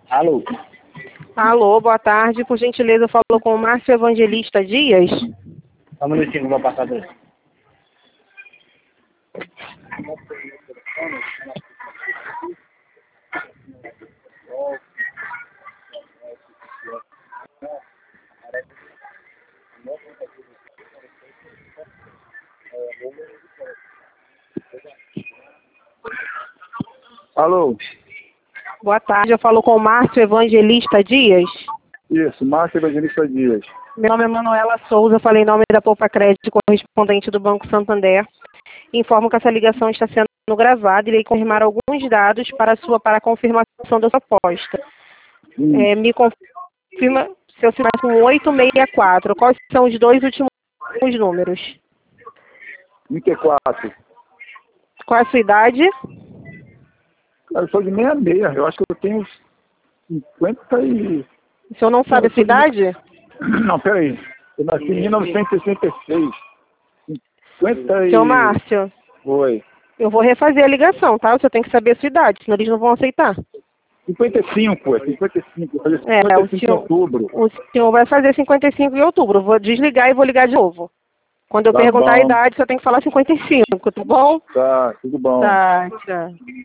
Alô? Alô, boa tarde. Por gentileza, eu falo com o Márcio Evangelista Dias. Só um minutinho, vou passar dele. Alô? Boa tarde, eu falo com o Márcio Evangelista Dias. Isso, Márcio Evangelista Dias. Meu nome é Manuela Souza, falei em nome da Poupa Crédito, correspondente do Banco Santander. Informo que essa ligação está sendo gravada e irei confirmar alguns dados para a confirmação da sua aposta. Me confirma seu sinal com 864. Quais são os dois últimos números? 34. Qual é a sua idade? Eu sou de 66, eu acho que eu tenho 50 e... O senhor não sabe a sua idade? Não, peraí. Eu nasci em 1966. 50 e... Seu Márcio, Oi. eu vou refazer a ligação, tá? O senhor tem que saber a sua idade, senão eles não vão aceitar. 55, é 55. Eu falei O 55 em senhor, outubro. o senhor vai fazer 55 em outubro. Eu vou desligar e vou ligar de novo. Quando eu Tá perguntar a bom. idade, o senhor tem que falar 55, tá bom? Tá, tudo bom. Tá, tchau.